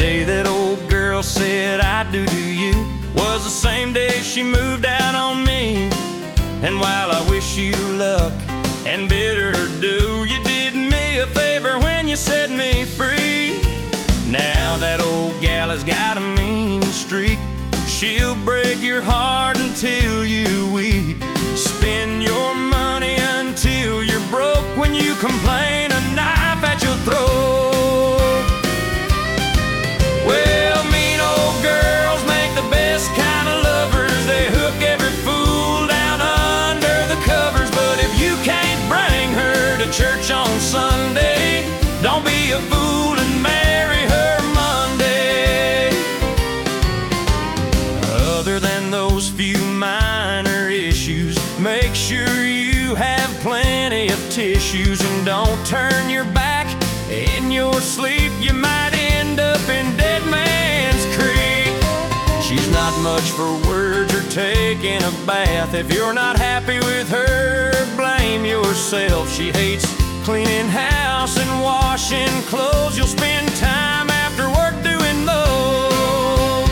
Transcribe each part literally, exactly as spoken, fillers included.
day that old girl said I do to you was the same day she moved out on me. And while I wish you luck and bid her do, you did me a favor when you set me free. Now that old gal has got a mean streak. She'll break your heart until you weep. Spend your money until you're broke. When you complain, a knife at your throat. Well, mean old girls make the best kind of lovers. They hook every fool down under the covers. But if you can't bring her to church on Sunday, don't be a fool and marry her Monday. Other than those few minor issues, make sure you have plenty of tissues. And don't turn your back in your sleep. You might end up in Dead Man's Creek. She's not much for words or taking a bath. If you're not happy with her, blame yourself. She hates cleaning house and washing clothes. You'll spend time after work doing those.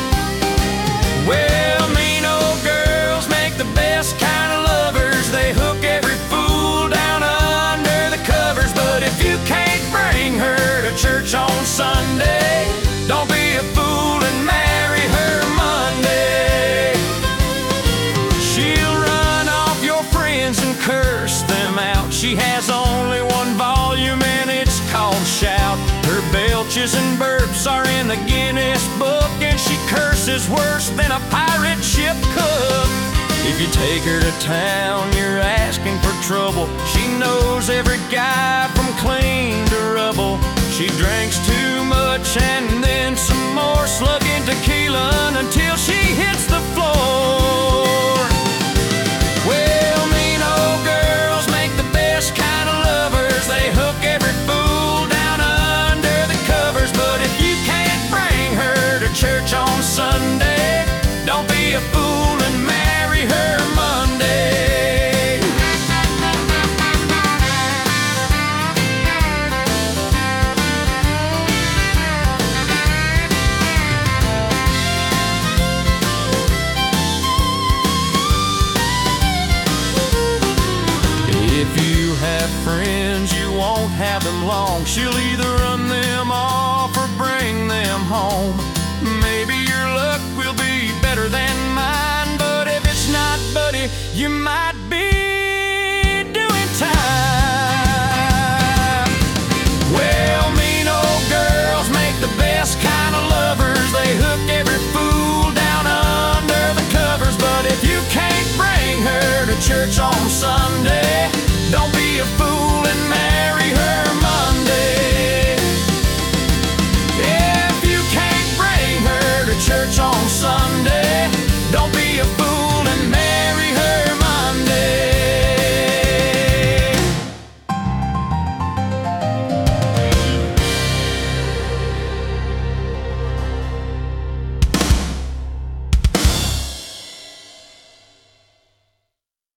Well, mean old girls make the best kind of lovers. They hook every fool down under the covers. But if you can't bring her to church on Sunday, don't be a fool and marry her Monday. She'll run off your friends and curse them out. She has only one volume and it's called Shout. Her belches and burps are in the Guinness Book, and she curses worse than a pirate ship cook. If you take her to town, you're asking for trouble. She knows every guy from clean to rubble. She drinks too much and then some more, slugging tequila until she hits the floor. Well, mean old girls make the best kind of lovers. They hook every fool down under the covers. But if you can't bring her to church on Sunday, don't be a fool and marry her Monday. If you have friends, you won't have them long. She'll either run them off or bring them home. Maybe your luck will be better than mine, but if it's not, buddy, you might be